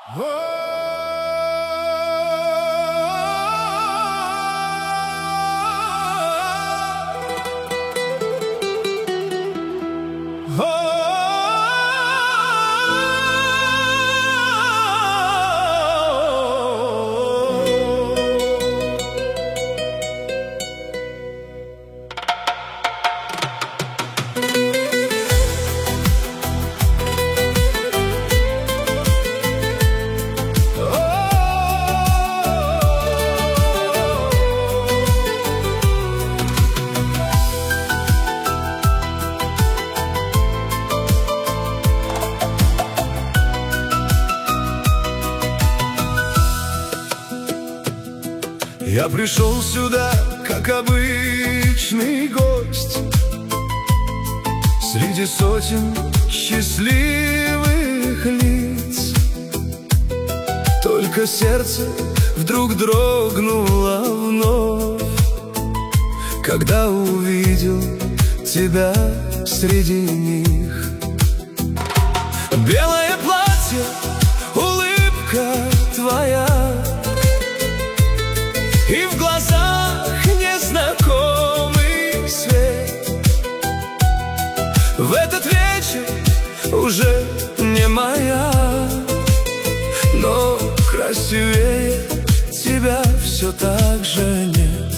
Я пришел сюда, как обычный гость, среди сотен счастливых лиц. Только сердце вдруг дрогнуло вновь, когда увидел тебя среди них. Белое платье, улыбка твоя, и в глазах незнакомый свет. В этот вечер уже не моя, но красивее тебя все так же нет.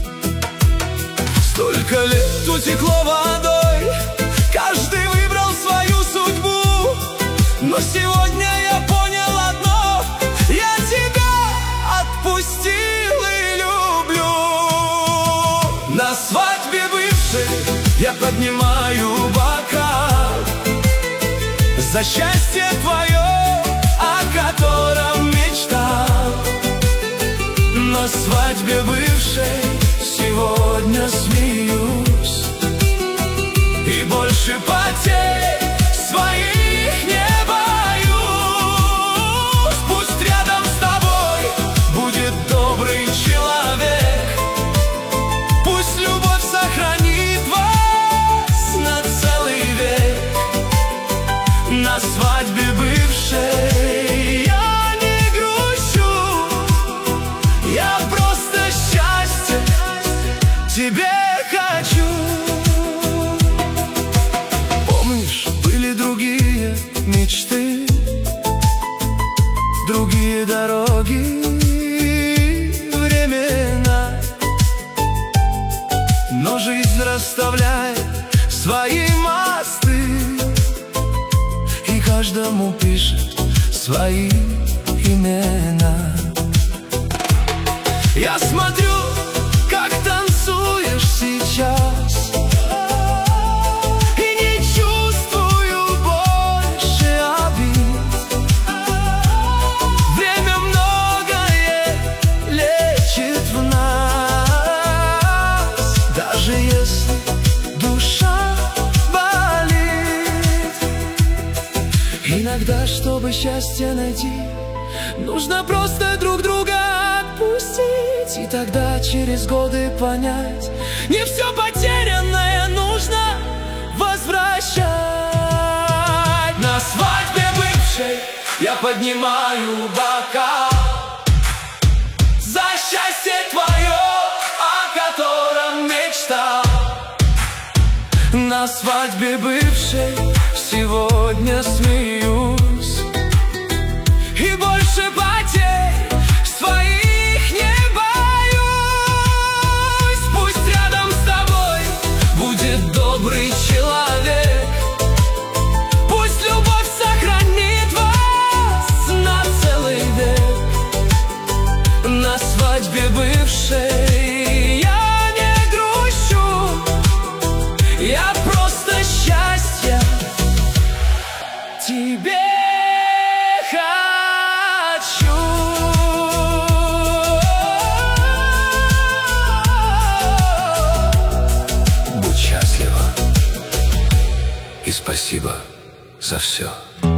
Столько лет утекло водой, каждый выбрал свою судьбу, но сегодня я понял одно: я тебя отпустил. На свадьбе бывшей я поднимаю бокал за счастье твое, о котором мечтал. На свадьбе бывшей сегодня смеюсь, и больше потерь своих не боюсь. Пусть рядом с тобой будет добрый человек, пусть любовь сохранит вас на целый век. На свадьбе бывшей я не грущу, я просто счастье тебе хочу. Помнишь, были другие мечты, другие дороги, времена, но жизнь расставляет свои мосты, и каждому пишет свои имена. Я смотрю, как танцуешь сейчас, и не чувствую больше обид. Время многое лечит в нас, даже если душа болит. Иногда, чтобы счастье найти, нужно просто друг друга отпустить, и тогда через годы понять: не все потерянное нужно возвращать. На свадьбе бывшей я поднимаю бокал за счастье твое, о котором мечтал. На свадьбе бывшей сегодня смеюсь, и больше потерь своих не боюсь. Пусть рядом с тобой будет добрый человек, пусть любовь сохранит вас на целый век. На свадьбе бывшей я не грущу, я просто счастье тебе хочу. Будь счастлива, и спасибо за все.